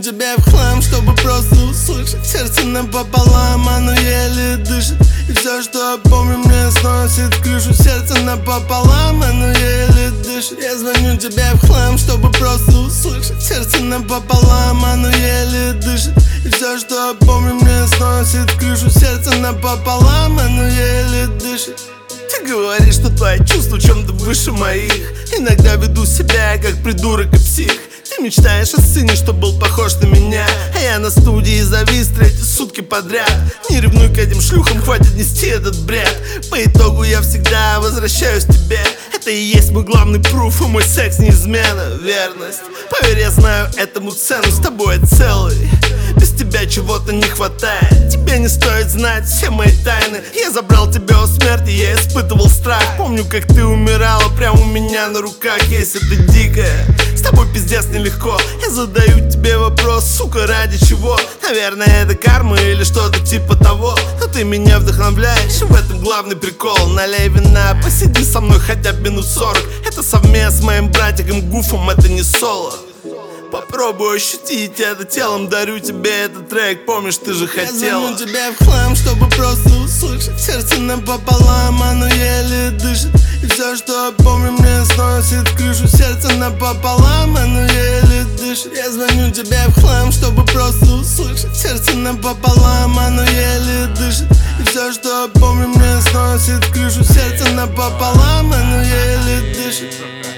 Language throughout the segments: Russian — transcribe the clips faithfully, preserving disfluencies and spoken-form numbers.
тебя в хлам, чтобы просто услышать. Сердце напополам, оно еле дышит. И все, что помню, мне сносит крышу. Сердце напополам, оно еле дышит. Я звоню тебе в хлам, чтобы просто услышать. Сердце напополам, оно еле дышит. И все, что помню, мне сносит крышу. Сердце напополам, оно еле дышит. Ты говоришь, что твои чувства чем-то выше моих. Иногда веду себя как придурок и псих. Ты мечтаешь о сыне, что был похож на меня, а я на студии завис третьи сутки подряд. Не ревнуй к этим шлюхам, хватит нести этот бред. По итогу я всегда возвращаюсь к тебе. Это и есть мой главный пруф, и мой секс не измена, верность. Поверь, я знаю этому цену, с тобой я целый. Без тебя чего-то не хватает. Тебе не стоит знать все мои тайны. Я забрал тебя у смерти, я испытывал страх. Помню, как ты умирала прямо у меня на руках. Если ты дикая, с тобой пиздец нелегко. Я задаю тебе вопрос, сука, ради чего? Наверное, это карма или что-то типа того. Но ты меня вдохновляешь, в этом главный прикол. Налей вина, посиди со мной хотя бы минут сорок. Это совместно с моим братиком Гуфом, это не соло. Попробуй ощутить это телом, дарю тебе этот трек, помнишь, ты же хотела. Я звоню тебе в хлам, чтобы просто услышать. Сердце напополам, оно еле дышит. И все, что помню, мне сносит крышу. Сердце напополам, оно еле дышит. Я звоню тебе в хлам, чтобы просто услышать. Сердце напополам, оно еле дышит. И все, что помню, мне сносит крышу. Сердце напополам, оно еле дышит.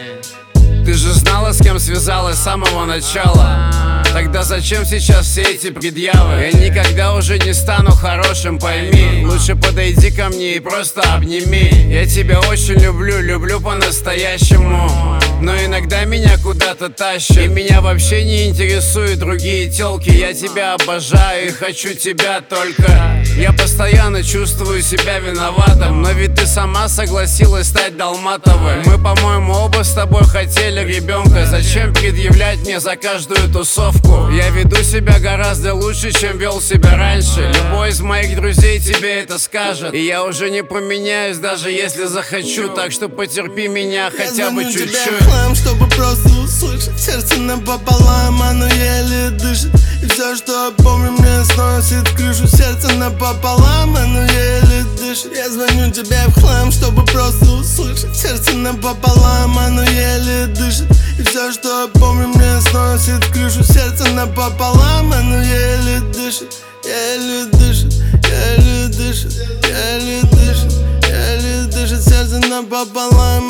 Ты же знала, с кем связалась с самого начала. Тогда зачем сейчас все эти предъявы? Я никогда уже не стану хорошим, пойми. Лучше подойди ко мне и просто обними. Я тебя очень люблю, люблю по-настоящему. Но иногда меня куда-то тащат. И меня вообще не интересуют другие тёлки. Я тебя обожаю и хочу тебя только. Я постоянно чувствую себя виноватым. Но ведь ты сама согласилась стать Долматовой. Мы, по-моему, оба с тобой хотели ребенка. Зачем предъявлять мне за каждую тусовку? Я веду себя гораздо лучше, чем вел себя раньше. Любой из моих друзей тебе это скажет. И я уже не поменяюсь, даже если захочу. Так что потерпи меня хотя бы чуть-чуть. Чтобы просто услышать. Сердце напополам, оно еле дышит. И все, что помню, мне сносит крышу. Сердце напополам, оно еле дышит. Я звоню тебе в хлам, чтобы просто услышать. Сердце напополам, оно еле дышит. И все, что помню, мне сносит крышу. Сердце напополам, оно еле дышит. Еле дышит, еле дышит, еле дышит, еле дышит. Сердце напополам.